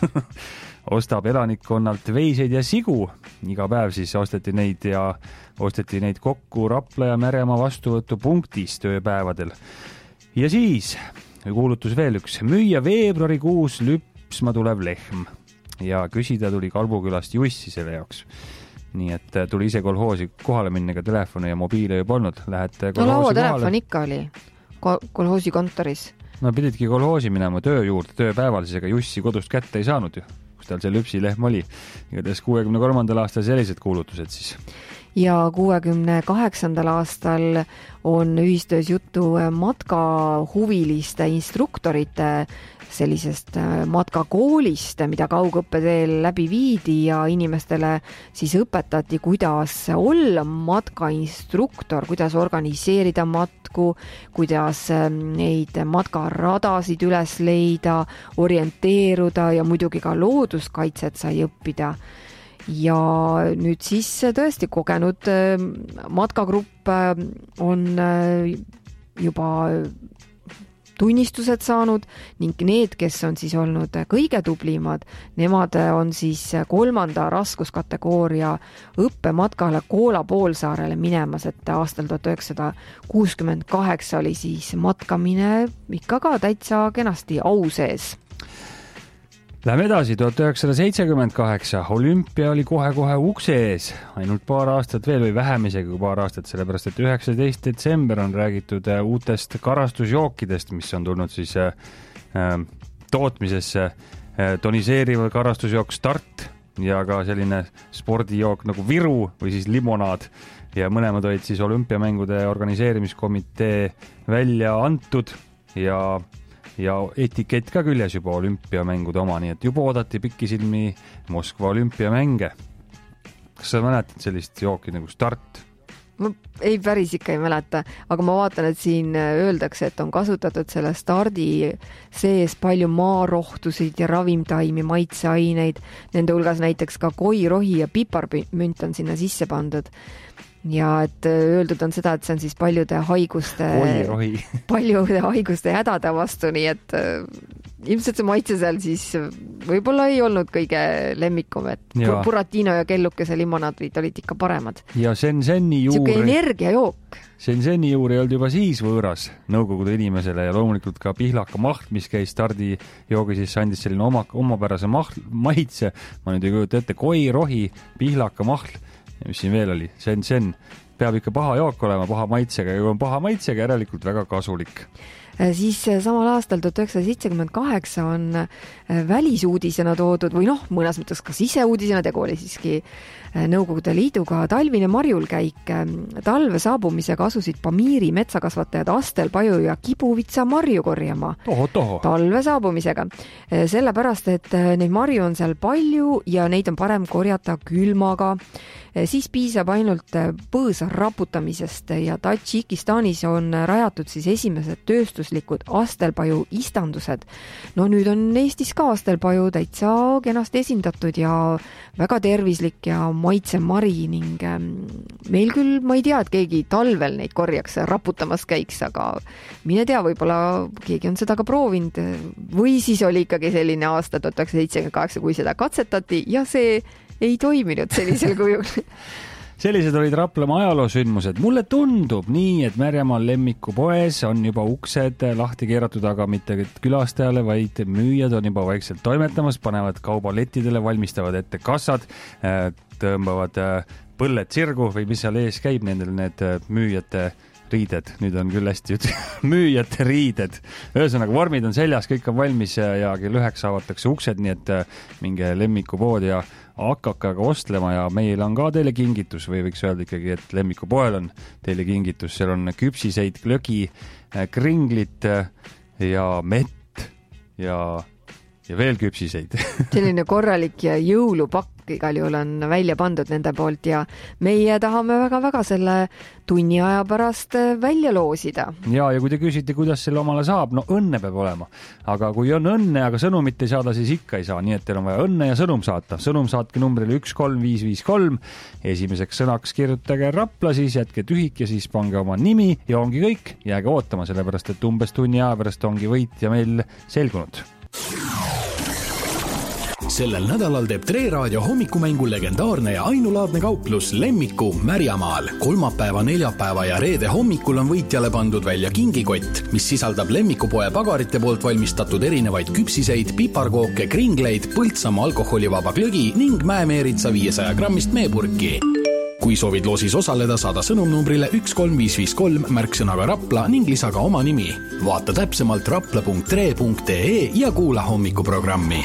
ostab elanikkonnalt veiseid ja sigu. Iga päev siis osteti neid ja osteti neid kokku Rapla ja Märjamaa vastuvõtupunktis tööpäevadel. Ja siis kuulutus veel üks. Müüa veebruarikuus lüpsma tulev lehm ja küsida tuli Kalbukülast Jussi selle jaoks. Nii et tuli ise kolhoosi kohale minna, ka telefoni ja mobiile juba olnud. Lähete no laua telefon ikka oli kolhoosi kontoris. No pididki kolhoosi minema töö juurde tööpäeval, siis ega Jussi kodust kätte ei saanud ju, kus tal see lüpsilehm oli. Igatahes kuuekümne kolmandal aastal sellised kuulutused siis. Ja kuuekümne kaheksandal aastal on ühistöös juttu matkahuviliste instruktorite sellisest matkakoolist, mida kaugõppeteel läbi viidi ja inimestele siis õpetati, kuidas olla matkainstruktor, kuidas organiseerida matku, kuidas neid matkaradasid üles leida, orienteeruda ja muidugi ka looduskaitset sai õppida. Ja nüüd siis tõesti kogenud matkagrupp on juba tunnistused saanud ning need, kes on siis olnud kõige tublimad, nemad on siis kolmanda raskuskategooria õppematkale Koola poolsaarele minemas, et aastal tuhat üheksasada kuuskümmend kaheksa oli siis matkamine ikka ka täitsa kenasti au sees. Läheme edasi, tuhat üheksasada seitsekümmend kaheksa. Olümpia oli kohe-kohe ukse ees. Ainult paar aastat veel või vähem isegi kui paar aastat, sellepärast et üheksateist detsember on räägitud uutest karastusjookidest, mis on tulnud siis äh, tootmisesse. Äh, toniseeriv karastusjook Start ja ka selline spordijook nagu Viru või siis limonaad. Ja mõlemad olid siis olümpiamängude organiseerimiskomitee välja antud ja ja etikett ka küljes juba olümpiamängude oma, nii et juba oodati pikisilmi Moskva olümpiamänge. Kas sa mäletad sellist jooki nagu Start? Ma ei päris ikka ei mäleta, aga ma vaatan, et siin öeldakse, et on kasutatud selle Stardi sees palju maarohtusid ja ravimtaimi, maitseaineid. Nende hulgas näiteks ka koirohi ja piparmünt on sinna sisse pandud. Ja et öeldud on seda, et see on siis paljude haiguste paljude haiguste hädade vastu, nii et ilmselt see maitse seal siis võib-olla ei olnud kõige lemmikum, et ja. Buratino ja kellukese limonaadid olid ikka paremad. Ja Shenzheni juur... Siuke energiajook. Shenzheni juur ei olnud juba siis võõras nõukogude inimesele ja loomulikult ka pihlaka maht, mis käis Stardi joogi, siis andis selline oma, omapärase maht, maitse. Ma nüüd ei kujuta ette, koi, rohi, pihlaka maht. Ja mis siin veel oli? Shenzhen peab ikka paha jook olema, paha maitsega ja kui on paha maitsega, järelikult väga kasulik. Siis samal aastal tuhat üheksasada seitsekümmend kaheksa on välisuudisena toodud või noh, mõnes mõttes ka siseuudisena, tegu oli siiski Nõukogude Liiduga talvine marjulkäik. Talve saabumisega asusid Pamiiri metsakasvatajad Astel, Paju ja Kibuvitsa marju korjama. Toho, toho. Talve saabumisega. Sellepärast, et neid marju on seal palju ja neid on parem korjata külmaga. Siis piisab ainult põõsa raputamisest ja Tadžikistanis on rajatud siis esimesed tööstuslikud astelpaju istandused. No nüüd on Eestis ka astelpaju täitsa kenasti esindatud ja väga tervislik ja maitse mari ning meil küll, ma ei tea, et keegi talvel neid korjaks raputamas käiks, aga mine tea, võib-olla keegi on seda ka proovinud või siis oli ikkagi selline aasta tuhat üheksasada seitsekümmend kaheksa, kui seda katsetati ja see ei toiminud sellisel kujul. sellised olid Raplamaa ajaloosündmused. Mulle tundub nii, et Märjamaal lemmikupoes on juba uksed lahti keeratud, aga mitte külastajale, vaid müüjad on juba vaikselt toimetamas, panevad kaubalettidele, valmistavad ette kassad, tõmbavad põlled sirgu või mis seal ees käib nendel need müüjate riided, nüüd on küll hästi müüjate riided. Ühesõnaga, vormid on seljas, kõik on valmis ja kell üheksa avatakse uksed, nii et minge lemmikupood ja hakake aga ostlema ja meil on ka teile kingitus või võiks öelda ikkagi, et lemmikupoel on teile kingitus. Seal on küpsiseid, glögi, kringlit ja mett ja, ja veel küpsiseid. Selline korralik ja jõulupakk igal juhul on välja pandud nende poolt ja meie tahame väga-väga selle tunni aja pärast välja loosida. Ja, ja kui te küsite, kuidas selle omale saab, no õnne peab olema. Aga kui on õnne, aga sõnumit ei saada, siis ikka ei saa. Nii et teil on vaja õnne ja sõnum saata. Sõnum saatke numbrile üks kolm viis viis kolm. Esimeseks sõnaks kirjutage Rapla, siis jätke tühik ja siis pange oma nimi ja ongi kõik. Jääge ootama, sellepärast et umbes tunni aja pärast ongi võit ja meil selgunud. Sellel nädalal teeb Tre Raadio hommikumängu legendaarne ja ainulaadne kauplus Lemmiku Märjamaal. Kolmapäeva, neljapäeva ja reede hommikul on võitjale pandud välja kingikott, mis sisaldab Lemmikupoe pagarite poolt valmistatud erinevaid küpsiseid, piparkooke, kringleid, Põltsamaa alkoholivaba glögi ning mäemeeritsa viiesaja grammist meepurki. Kui soovid loosis osaleda, saada sõnumnumbrile üks kolm viis viis kolm märksõnaga Rapla ning lisa ka oma nimi. Vaata täpsemalt rapla punkt tre punkt ee ja kuula hommikuprogrammi.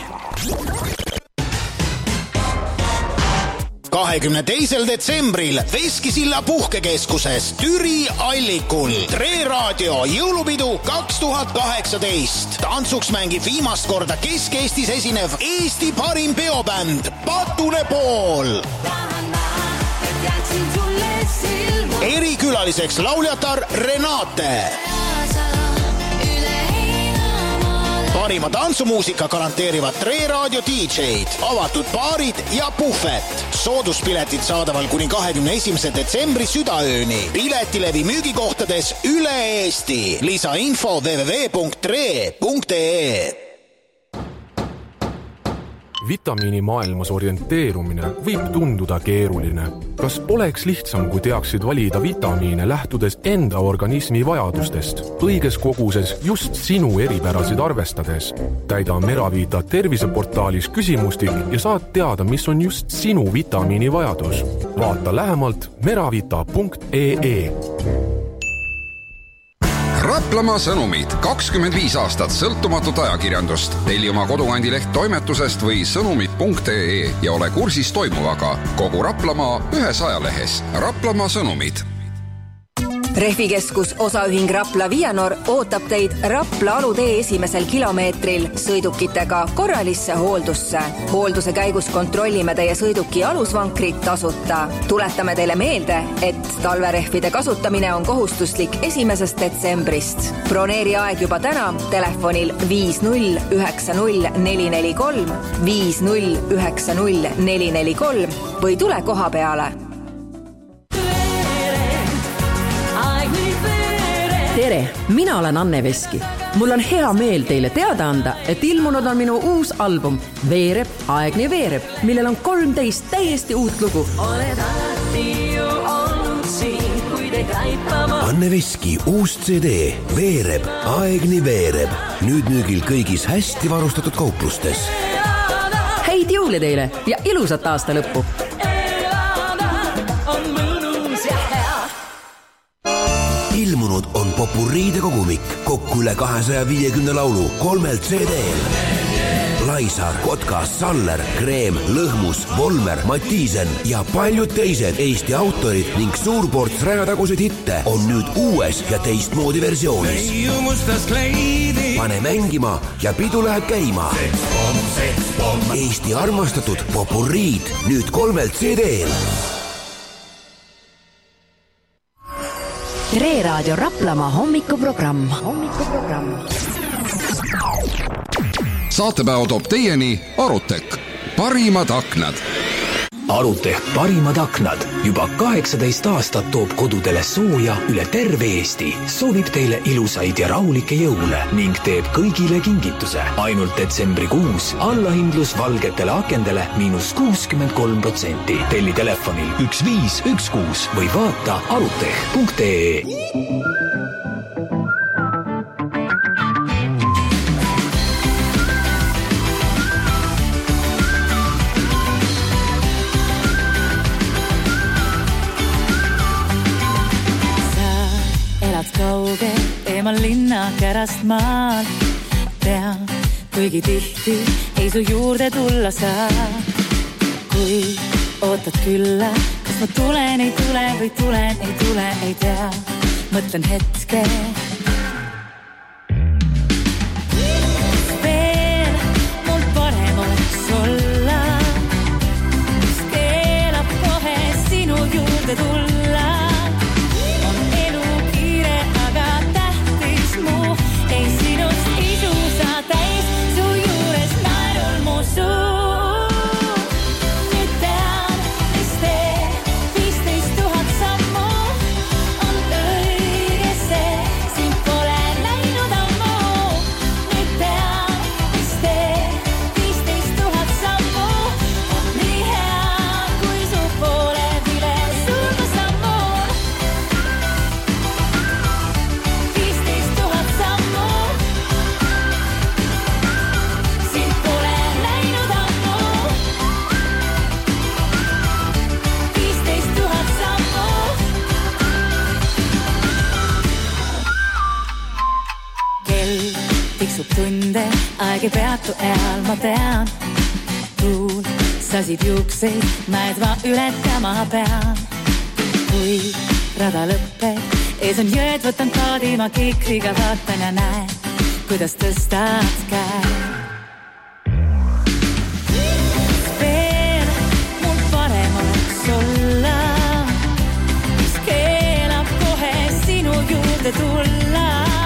kahekümne teisel detsembril Veskisilla puhkekeskuses Türi Allikul Tre Raadio jõulupidu kaks tuhat kaheksateist. Tantsuks mängib viimast korda Kesk-Eestis esinev Eesti parim peobänd Patune Pool. Erikülaliseks lauljatar Renate. Parima tantsumuusika garanteerivad Tre Raadio D J-d, avatud baarid ja puhvet. Sooduspiletid saadaval kuni kahekümne esimese detsembri südaööni. Piletilevi müügikohtades üle Eesti. Lisainfo w w w punkt tre punkt ee. Vitamiini maailmas orienteerumine võib tunduda keeruline. Kas poleks lihtsam, kui teaksid valida vitamiine lähtudes enda organismi vajadustest, õiges koguses just sinu eripärasid arvestades? Täida Meravita terviseportaalis küsimustik ja saad teada, mis on just sinu vitamiini vajadus. Vaata lähemalt meravita punkt ee. Raplamaa sõnumid, kakskümmend viis aastat sõltumatut ajakirjandust. Telli oma kodukandi-leht toimetusest või sõnumid punkt ee ja ole kursis toimuvaga. Kogu Raplamaa ühes ajalehes. Raplamaa sõnumid. Rehvikeskus osaühing Rapla Vianor ootab teid Rapla alutee esimesel kilomeetril sõidukitega korralisse hooldusse. Hoolduse käigus kontrollime teie sõiduki alusvankrit tasuta. Tuletame teile meelde, et talverehvide kasutamine on kohustuslik esimesest detsembrist. Broneeri aeg juba täna telefonil viis null üheksa null neli neli kolm, viis null üheksa null neli neli kolm või tule koha peale. Tere, mina olen Anne Veski. Mul on hea meel teile teada anda, et ilmunud on minu uus album Veereb, aegne veereb, millel on kolmteist täiesti uut lugu. Oled alati ju olnud siin, kui te taipama. Anne Veski uus C D Veereb, aegni veereb. Nüüd müügil kõigis hästi varustatud kauplustes. Häid jõule teile ja ilusat aasta lõppu! Ilmunud on popurriide kogumik, kokku üle kahesaja viiekümne laulu, kolmel C D-l. Laisar, Kotkas, Saller, Kreem, Lõhmus, Volmer, Mattiisen ja paljud teised Eesti autorid ning suurports räjataguseid hitte on nüüd uues ja teistmoodi versioonis. Pane mängima ja pidu läheb käima. Eesti armastatud popurriid nüüd kolmel C D-l. Tre Raadio Raplamaa hommikuprogramm. hommikuprogramm. Saatepäev toob teieni Arutek. Parimad aknad. Aruteh parimad aknad. Juba kaheksateist aastat toob kodudele sooja üle terve Eesti. Soovib teile ilusaid ja rahulikke jõule ning teeb kõigile kingituse. Ainult detsembrikuus allahindlus valgetele akendele miinus kuuskümmend kolm protsenti. Telli telefonil üks viis üks kuus või vaata aruteh punkt ee. Kauge eemal linna kärast maal tean, kuigi tihti ei su juurde tulla saa. Kui ootad külla, kas ma tulen, ei tule või tulen, ei tule, ei tea. Mõtlen hetke. Veel mul parem oleks olla, mis keelab kohe sinu juurde tulla. Ei sinust isu saa täis, su juures naerul mu suu. Nüüd tean, mis tee, viisteist tuhat sammu on õige see, sind pole näinud ammu. Nüüd tean, mis tee, viisteist tuhat sammu on nii hea, kui su poole vile surma sammun. viisteist tuhat sammu. Tiksub tunde, aeg ei peatu eal, ma tean. Tuul sasid juukseid, mäed ma ületama pean. Kui rada lõpeb, ees on jõed, võtan kaadi, ma kikriga vaatan ja näen, kuidas tõstad käe. Veel mul parem oleks olla, mis keelab kohe sinu juurde tulla.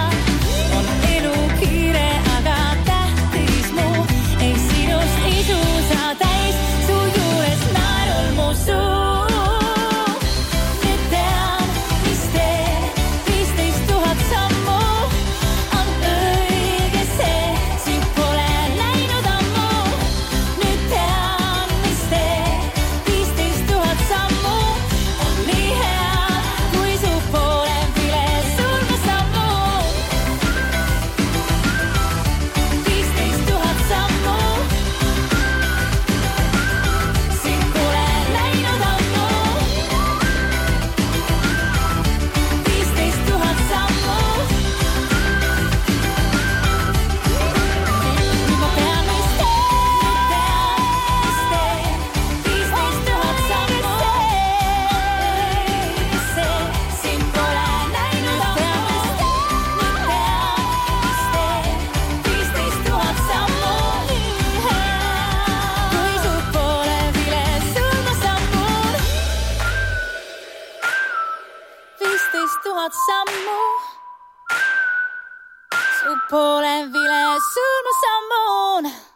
Kiire, aga tähtis mu, ei sinust isu saa täis, su juures naerul mu suu. Nüüd tean, mis tee, viisteist tuhat sammu on õige see, sind pole näinud ammu. Nüüd tean, mis tee, viisteist tuhat sammu on nii hea, kui su poole vile surma sammu. Sammu, su poole vile surma sammun.